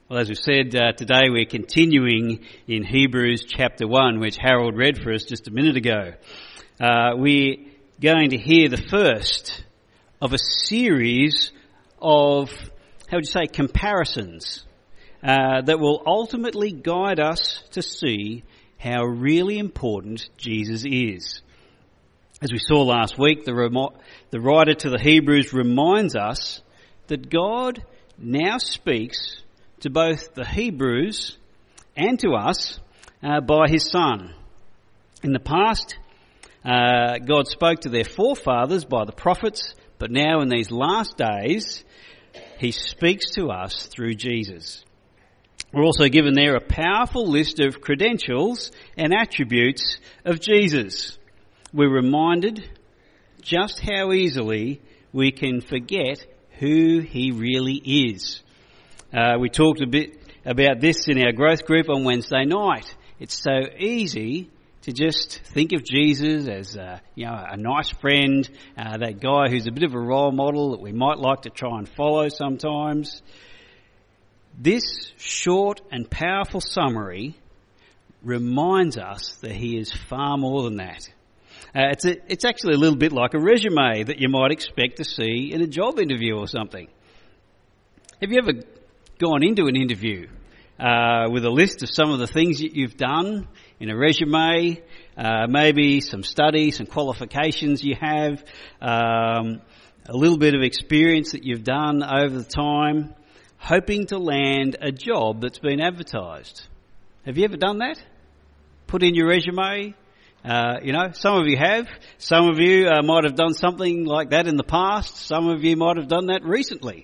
Well, as we said, today we're continuing in Hebrews chapter 1, which Harold read for us just a minute ago. We're going to hear the first of a series of, comparisons that will ultimately guide us to see how really important Jesus is. As we saw last week, the writer to the Hebrews reminds us that God now speaks to both the Hebrews and to us by his Son. In the past, God spoke to their forefathers by the prophets, but now in these last days, he speaks to us through Jesus. We're also given there a powerful list of credentials and attributes of Jesus. We're reminded just how easily we can forget who he really is. We talked a bit about this in our growth group on Wednesday night. It's so easy to just think of Jesus as a nice friend, that guy who's a bit of a role model that we might like to try and follow sometimes. This short and powerful summary reminds us that he is far more than that. It's actually a little bit like a resume that you might expect to see in a job interview or something. Have you ever gone into an interview with a list of some of the things that you've done in a resume, maybe some studies, some qualifications you have, a little bit of experience that you've done over the time, hoping to land a job that's been advertised? Have you ever done that? Put in your resume? Some of you have. Some of you might have done something like that in the past. Some of you might have done that recently.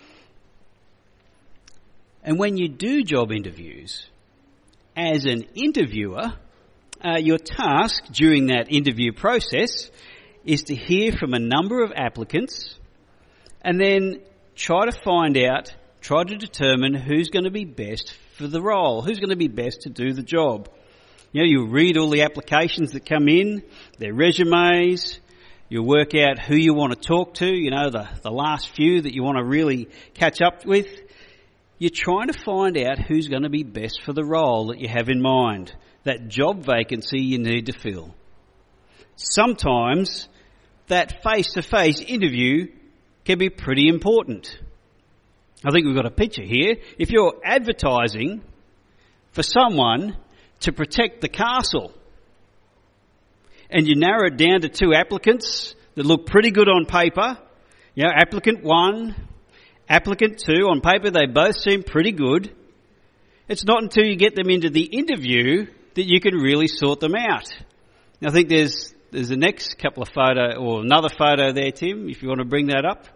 And when you do job interviews, as an interviewer, your task during that interview process is to hear from a number of applicants and then try to determine who's going to be best for the role, who's going to be best to do the job. You read all the applications that come in, their resumes, you work out who you want to talk to, the last few that you want to really catch up with. You're trying to find out who's going to be best for the role that you have in mind, that job vacancy you need to fill. Sometimes that face-to-face interview can be pretty important. I think we've got a picture here. If you're advertising for someone to protect the castle and you narrow it down to two applicants that look pretty good on paper, applicant 1, applicant 2, on paper they both seem pretty good. It's not until you get them into the interview that you can really sort them out. Now, I think there's the next couple of photo, or another photo there, Tim, if you want to bring that up.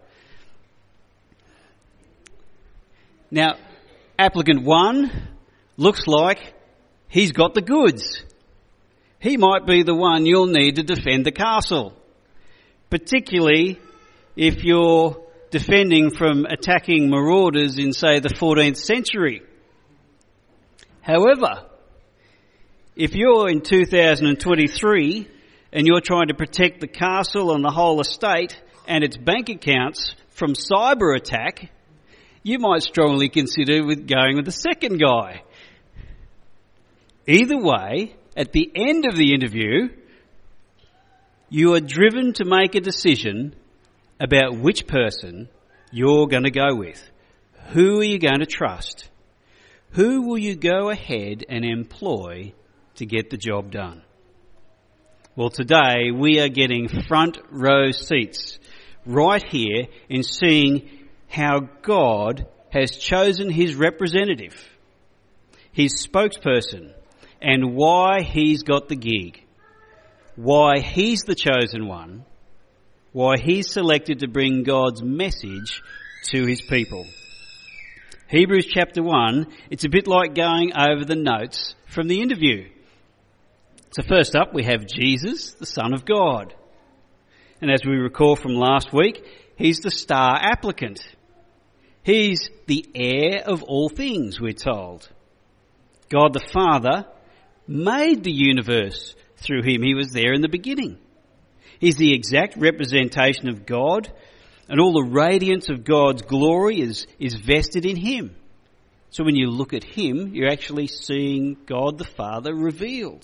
Now, applicant 1 looks like he's got the goods. He might be the one you'll need to defend the castle, particularly if you're defending from attacking marauders in, say, the 14th century. However, if you're in 2023 and you're trying to protect the castle and the whole estate and its bank accounts from cyber attack, you might strongly consider going with the second guy. Either way, at the end of the interview, you are driven to make a decision about which person you're going to go with. Who are you going to trust? Who will you go ahead and employ to get the job done? Well, today we are getting front row seats right here in seeing how God has chosen his representative, his spokesperson, and why he's got the gig, why he's the chosen one, why he's selected to bring God's message to his people. Hebrews chapter 1, it's a bit like going over the notes from the interview. So first up, we have Jesus, the Son of God. And as we recall from last week, he's the star applicant. He's the heir of all things, we're told. God the Father made the universe through him. He was there in the beginning. He's the exact representation of God, and all the radiance of God's glory is vested in him. So when you look at him, you're actually seeing God the Father revealed.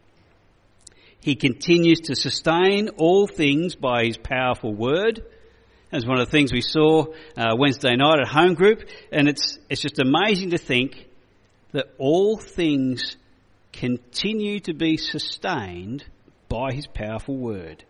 He continues to sustain all things by his powerful word. That's one of the things we saw Wednesday night at home group, and it's just amazing to think that all things continue to be sustained by his powerful word.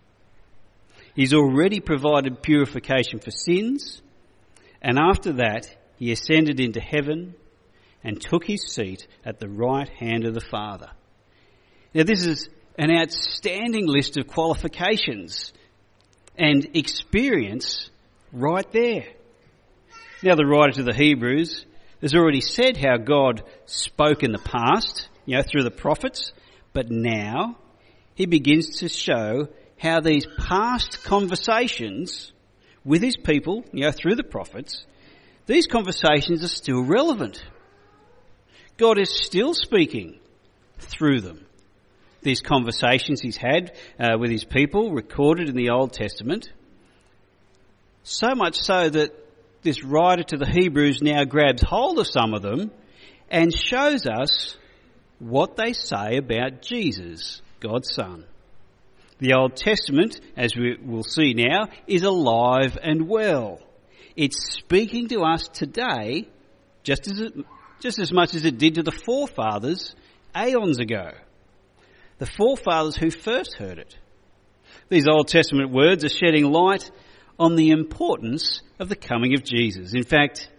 He's already provided purification for sins, and after that he ascended into heaven and took his seat at the right hand of the Father. Now this is an outstanding list of qualifications and experience right there. Now the writer to the Hebrews has already said how God spoke in the past, through the prophets, but now he begins to show how these past conversations with his people, through the prophets, these conversations are still relevant. God is still speaking through them. These conversations he's had with his people recorded in the Old Testament. So much so that this writer to the Hebrews now grabs hold of some of them and shows us what they say about Jesus, God's Son. The Old Testament, as we will see now, is alive and well. It's speaking to us today just as much as it did to the forefathers aeons ago. The forefathers who first heard it. These Old Testament words are shedding light on the importance of the coming of Jesus. In fact,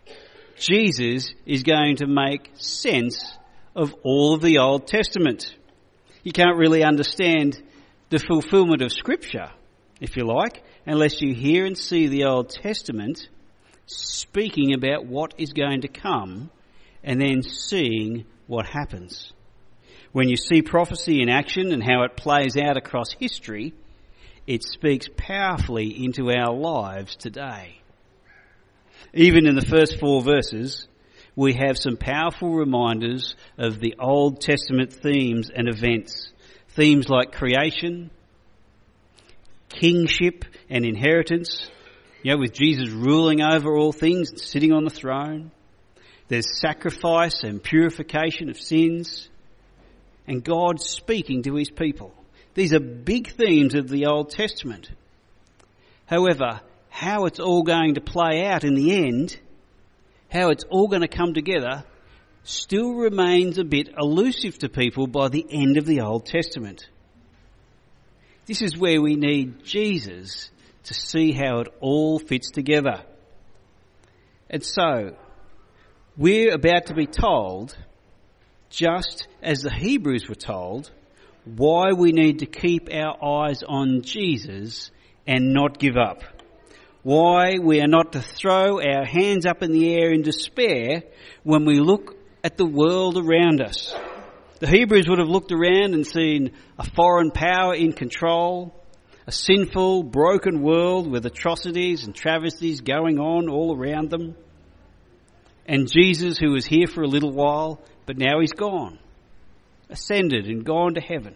Jesus is going to make sense of all of the Old Testament. You can't really understand the fulfilment of Scripture, if you like, unless you hear and see the Old Testament speaking about what is going to come and then seeing what happens. When you see prophecy in action and how it plays out across history, it speaks powerfully into our lives today. Even in the first 4 verses, we have some powerful reminders of the Old Testament themes and events. Themes like creation, kingship and inheritance, with Jesus ruling over all things and sitting on the throne. There's sacrifice and purification of sins, and God speaking to his people. These are big themes of the Old Testament. However, how it's all going to play out in the end, how it's all going to come together, still remains a bit elusive to people by the end of the Old Testament. This is where we need Jesus to see how it all fits together. And so, we're about to be told, just as the Hebrews were told, why we need to keep our eyes on Jesus and not give up. Why we are not to throw our hands up in the air in despair when we look at the world around us. The Hebrews would have looked around and seen a foreign power in control, a sinful, broken world with atrocities and travesties going on all around them, and Jesus, who was here for a little while, but now he's gone, ascended and gone to heaven.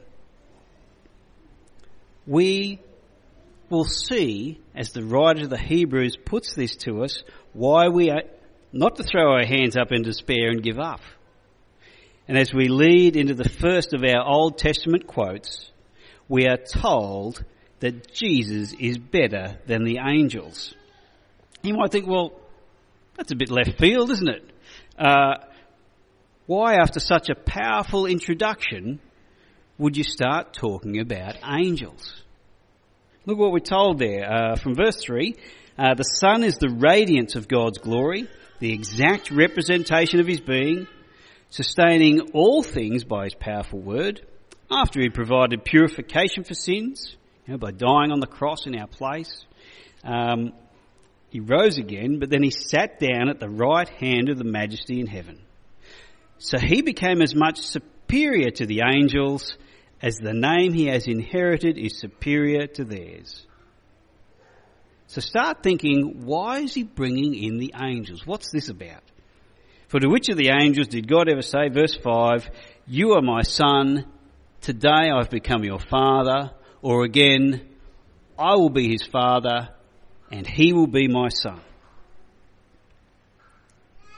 We will see, as the writer of the Hebrews puts this to us, why we are not to throw our hands up in despair and give up. And as we lead into the first of our Old Testament quotes, we are told that Jesus is better than the angels. You might think, well, that's a bit left field, isn't it? Why, after such a powerful introduction, would you start talking about angels? Look what we're told there from verse 3. The Son is the radiance of God's glory, the exact representation of his being, sustaining all things by his powerful word. After he provided purification for sins, by dying on the cross in our place, he rose again, but then he sat down at the right hand of the Majesty in heaven. So he became as much superior to the angels as the name he has inherited is superior to theirs. So start thinking, why is he bringing in the angels? What's this about? For to which of the angels did God ever say, verse 5, "You are my son, today I've become your father," or again, "I will be his father and he will be my son"?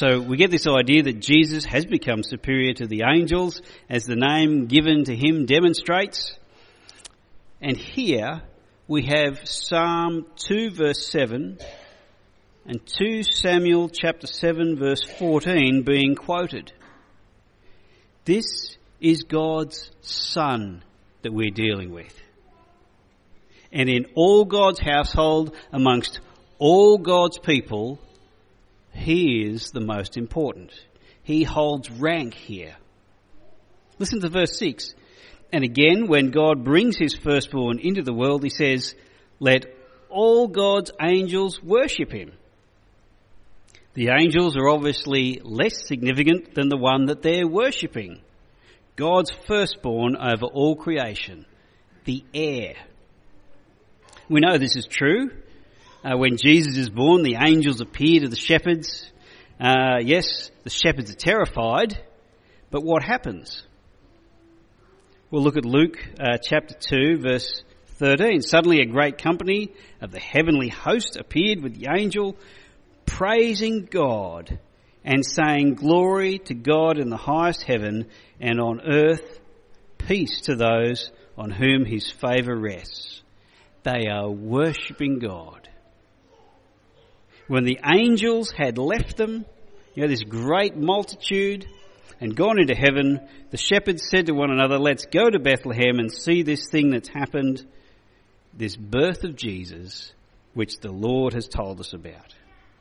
So we get this idea that Jesus has become superior to the angels, as the name given to him demonstrates. And here we have Psalm 2 verse 7 and 2 Samuel chapter 7 verse 14 being quoted. This is God's Son that we're dealing with. And in all God's household, amongst all God's people, he is the most important. He holds rank here. Listen to verse 6. And again, when God brings his firstborn into the world, he says, let all God's angels worship him. The angels are obviously less significant than the one that they're worshipping. God's firstborn over all creation, the heir. We know this is true. When Jesus is born, the angels appear to the shepherds. Yes, the shepherds are terrified, but what happens? We'll look at Luke chapter 2, verse 13. Suddenly a great company of the heavenly host appeared with the angel, praising God and saying, glory to God in the highest heaven, and on earth peace to those on whom his favour rests. They are worshipping God. When the angels had left them, this great multitude, and gone into heaven, the shepherds said to one another, let's go to Bethlehem and see this thing that's happened, this birth of Jesus, which the Lord has told us about.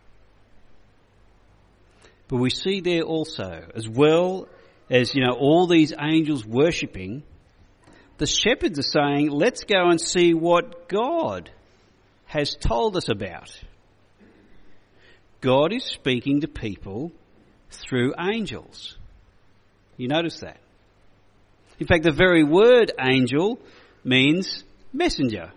But we see there also, as well as, all these angels worshipping, the shepherds are saying, let's go and see what God has told us about. God is speaking to people through angels. You notice that? In fact, the very word angel means messenger.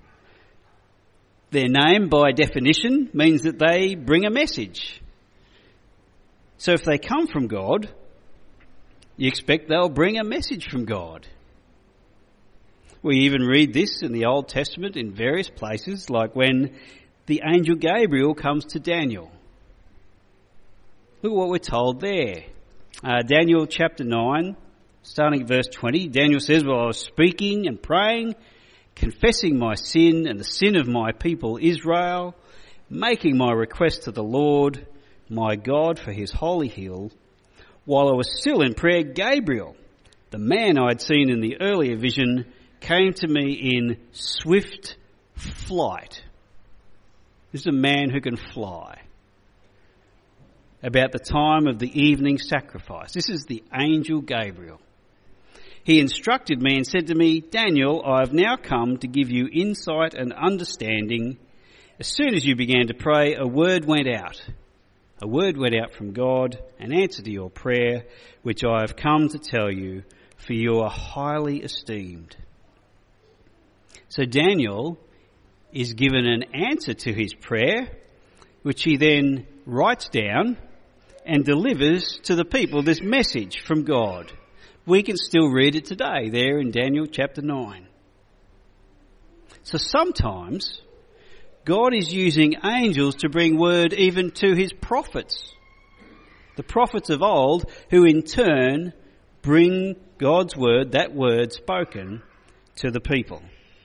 Their name, by definition, means that they bring a message. So if they come from God, you expect they'll bring a message from God. We even read this in the Old Testament in various places, like when the angel Gabriel comes to Daniel. Look at what we're told there. Daniel chapter 9, starting at verse 20, Daniel says, well, I was speaking and praying, confessing my sin and the sin of my people Israel, making my request to the Lord, my God, for his holy hill. While I was still in prayer, Gabriel, the man I had seen in the earlier vision, came to me in swift flight. This is a man who can fly. About the time of the evening sacrifice. This is the angel Gabriel. He instructed me and said to me, Daniel, I have now come to give you insight and understanding. As soon as you began to pray, a word went out. A word went out from God, an answer to your prayer, which I have come to tell you, for you are highly esteemed. So Daniel is given an answer to his prayer, which he then writes down and delivers to the people this message from God. We can still read it today there in Daniel chapter 9. So sometimes God is using angels to bring word even to his prophets. The prophets of old, who in turn bring God's word, that word spoken, to the people.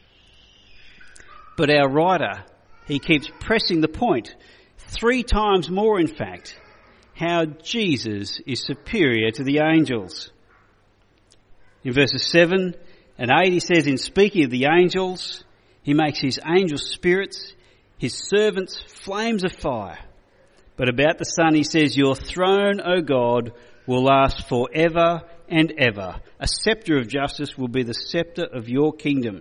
But our writer, he keeps pressing the point, 3 times more in fact, how Jesus is superior to the angels. In verses 7 and 8 he says, in speaking of the angels, he makes his angel spirits, his servants flames of fire. But about the Son he says, your throne, O God, will last forever and ever. A sceptre of justice will be the sceptre of your kingdom.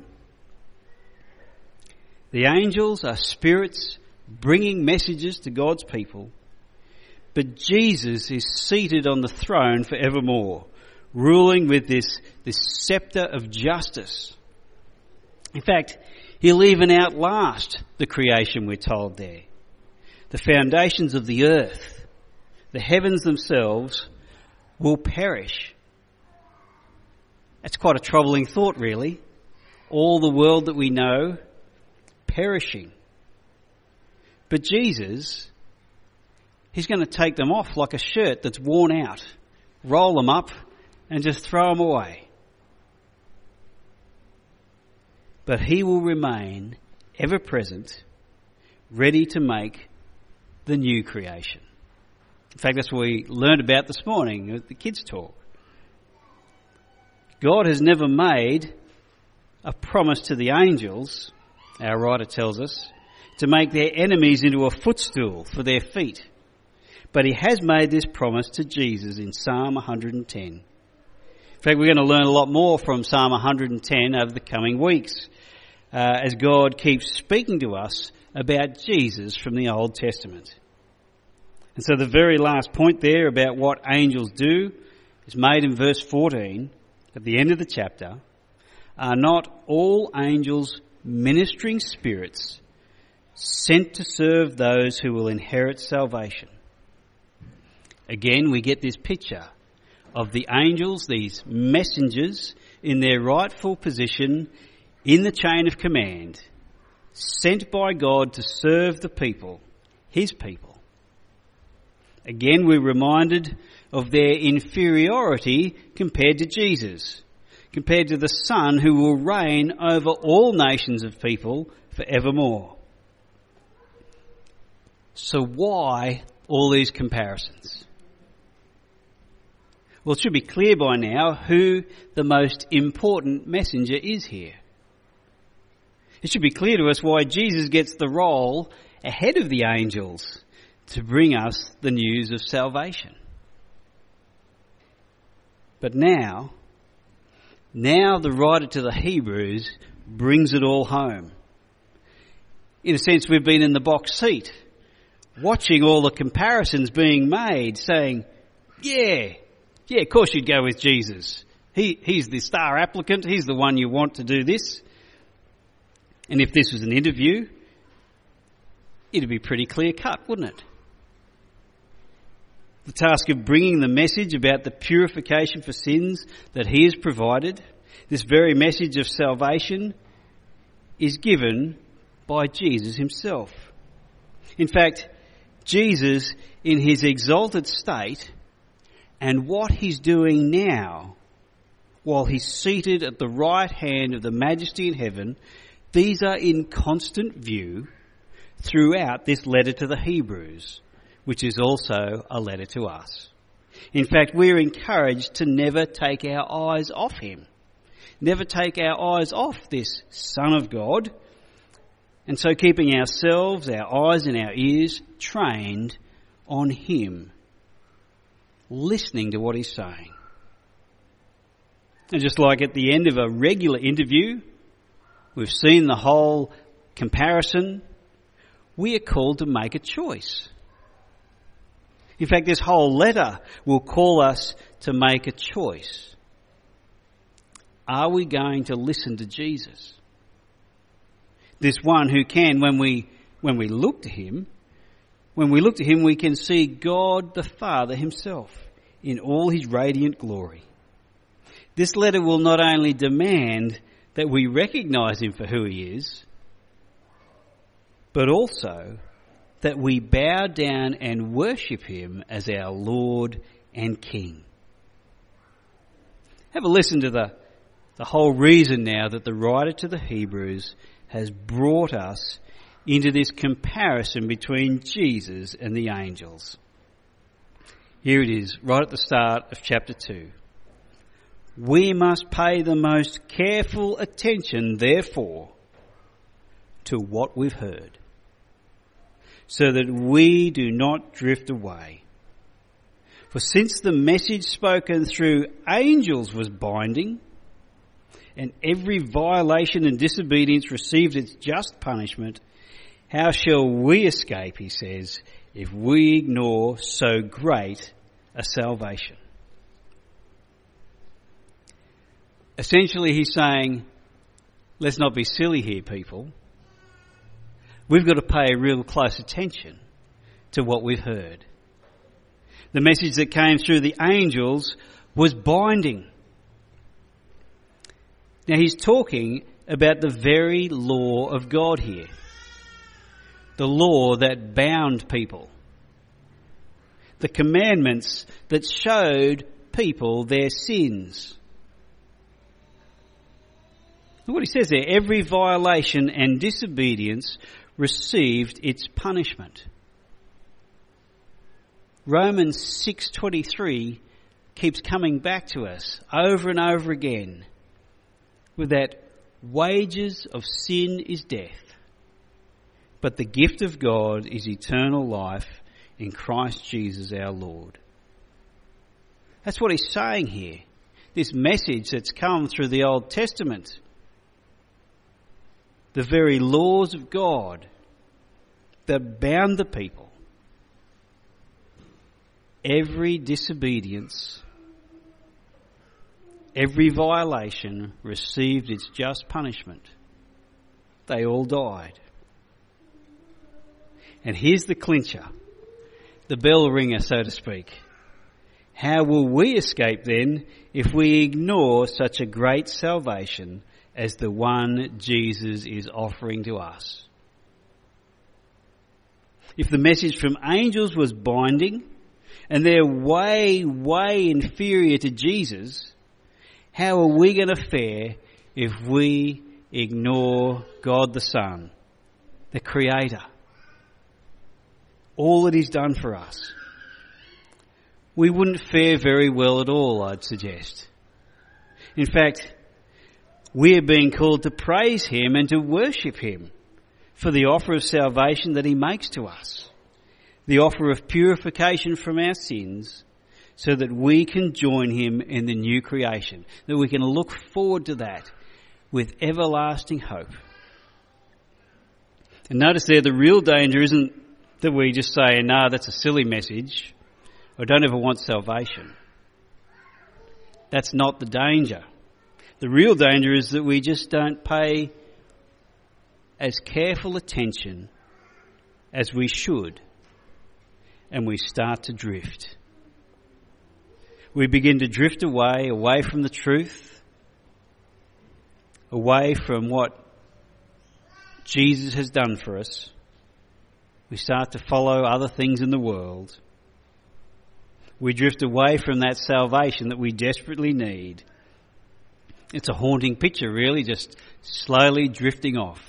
The angels are spirits bringing messages to God's people. But Jesus is seated on the throne forevermore, ruling with this sceptre of justice. In fact, he'll even outlast the creation, we're told there. The foundations of the earth, the heavens themselves, will perish. That's quite a troubling thought, really. All the world that we know, perishing. But Jesus, He's going to take them off like a shirt that's worn out, roll them up and just throw them away. But he will remain ever present, ready to make the new creation. In fact, that's what we learned about this morning at the kids' talk. God has never made a promise to the angels, our writer tells us, to make their enemies into a footstool for their feet. But he has made this promise to Jesus in Psalm 110. In fact, we're going to learn a lot more from Psalm 110 over the coming weeks as God keeps speaking to us about Jesus from the Old Testament. And so the very last point there about what angels do is made in verse 14 at the end of the chapter. Are not all angels ministering spirits sent to serve those who will inherit salvation? Again, we get this picture of the angels, these messengers in their rightful position in the chain of command, sent by God to serve the people, his people. Again, we're reminded of their inferiority compared to Jesus, compared to the Son who will reign over all nations of people forevermore. So why all these comparisons? Well, it should be clear by now who the most important messenger is here. It should be clear to us why Jesus gets the role ahead of the angels to bring us the news of salvation. But now the writer to the Hebrews brings it all home. In a sense, we've been in the box seat, watching all the comparisons being made, saying, yeah, of course you'd go with Jesus. He's the star applicant. He's the one you want to do this. And if this was an interview, it'd be pretty clear cut, wouldn't it? The task of bringing the message about the purification for sins that he has provided, this very message of salvation, is given by Jesus himself. In fact, Jesus in his exalted state and what he's doing now while he's seated at the right hand of the Majesty in heaven, these are in constant view throughout this letter to the Hebrews, which is also a letter to us. In fact, we're encouraged to never take our eyes off him, never take our eyes off this Son of God, and so keeping ourselves, our eyes and our ears trained on him, listening to what he's saying. And just like at the end of a regular interview, we've seen the whole comparison, we are called to make a choice. In fact, this whole letter will call us to make a choice. Are we going to listen to Jesus? This one who can, when we look to him, we can see God the Father himself in all his radiant glory. This letter will not only demand that we recognise him for who he is, but also that we bow down and worship him as our Lord and King. Have a listen to the whole reason now that the writer to the Hebrews has brought us into this comparison between Jesus and the angels. Here it is, right at the start of chapter 2. We must pay the most careful attention, therefore, to what we've heard, so that we do not drift away. For since the message spoken through angels was binding, and every violation and disobedience received its just punishment, how shall we escape, he says, if we ignore so great a salvation? Essentially, he's saying, let's not be silly here, people. We've got to pay real close attention to what we've heard. The message that came through the angels was binding. Now he's talking about the very law of God here. The law that bound people. the commandments that showed people their sins. Look what he says there. Every violation and disobedience received its punishment. Romans 6:23 keeps coming back to us over and over again with that wages of sin is death, but the gift of God is eternal life in Christ Jesus our Lord. That's what he's saying here. This message that's come through the Old Testament, the very laws of God that bound the people, every disobedience, every violation received its just punishment. They all died. And here's the clincher, the bell ringer, so to speak. How will we escape then if we ignore such a great salvation as the one Jesus is offering to us? If the message from angels was binding and they're way, way inferior to Jesus, how are we going to fare if we ignore God the Son, the Creator, all that He's done for us? We wouldn't fare very well at all, I'd suggest. In fact, we are being called to praise Him and to worship Him for the offer of salvation that He makes to us, the offer of purification from our sins, so that we can join Him in the new creation, that we can look forward to that with everlasting hope. And notice there, the real danger isn't that we just say, "No, that's a silly message," or "Don't ever want salvation." That's not the danger. The real danger is that we just don't pay as careful attention as we should, and we start to drift. We begin to drift away from the truth, away from what Jesus has done for us. We start to follow other things in the world. We drift away from that salvation that we desperately need. It's a haunting picture, really, just slowly drifting off.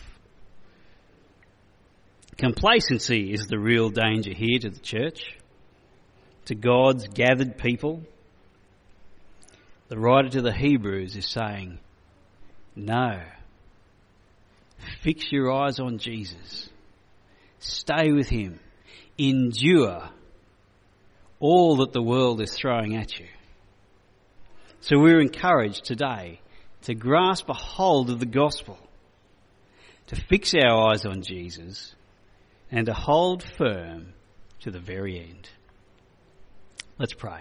Complacency is the real danger here to the church, to God's gathered people. The writer to the Hebrews is saying, no, fix your eyes on Jesus. Stay with Him. Endure all that the world is throwing at you. So we're encouraged today to grasp a hold of the gospel, to fix our eyes on Jesus, and to hold firm to the very end. Let's pray.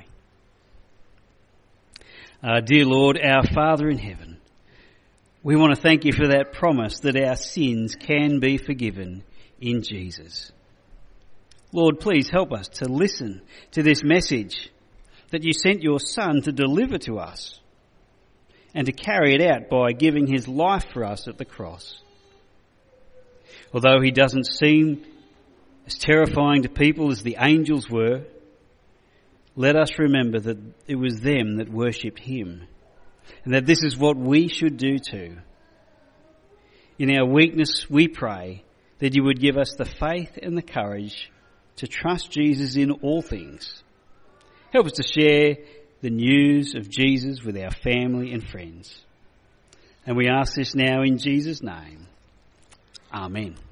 Dear Lord, our Father in heaven, we want to thank You for that promise that our sins can be forgiven in Jesus. Lord, please help us to listen to this message that You sent Your Son to deliver to us and to carry it out by giving His life for us at the cross. Although He doesn't seem as terrifying to people as the angels were, let us remember that it was them that worshipped Him, and that this is what we should do too. In our weakness, we pray that You would give us the faith and the courage to trust Jesus in all things. Help us to share the news of Jesus with our family and friends. And we ask this now in Jesus' name. Amen.